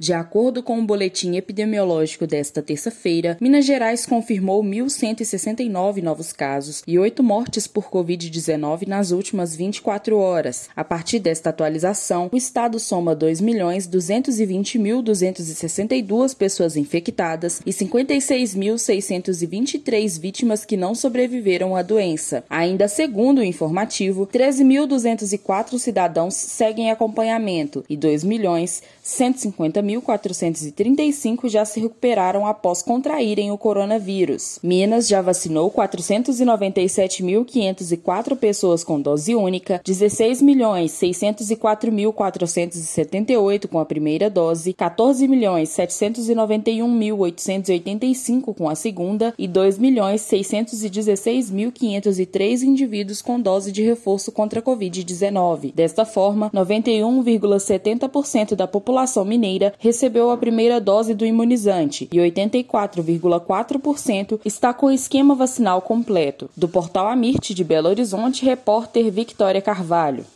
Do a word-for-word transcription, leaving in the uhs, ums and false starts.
De acordo com o boletim epidemiológico desta terça-feira, Minas Gerais confirmou mil cento e sessenta e nove novos casos e oito mortes por covid dezenove nas últimas vinte e quatro horas. A partir desta atualização, o estado soma dois milhões duzentos e vinte mil duzentos e sessenta e duas pessoas infectadas e cinquenta e seis mil seiscentos e vinte e três vítimas que não sobreviveram à doença. Ainda segundo o informativo, treze mil duzentos e quatro cidadãos seguem acompanhamento e dois milhões cento e cinquenta mil quatrocentos e trinta e cinco já se recuperaram após contraírem o coronavírus. Minas já vacinou quatrocentos e noventa e sete mil quinhentos e quatro pessoas com dose única, dezesseis milhões seiscentos e quatro mil quatrocentos e setenta e oito com a primeira dose, quatorze milhões setecentos e noventa e um mil oitocentos e oitenta e cinco com a segunda e dois milhões seiscentos e dezesseis mil quinhentos e três indivíduos com dose de reforço contra a covid dezenove. Desta forma, noventa e um vírgula setenta por cento da população mineira recebeu a primeira dose do imunizante e oitenta e quatro vírgula quatro por cento está com o esquema vacinal completo. Do portal Amirte de Belo Horizonte, repórter Victória Carvalho.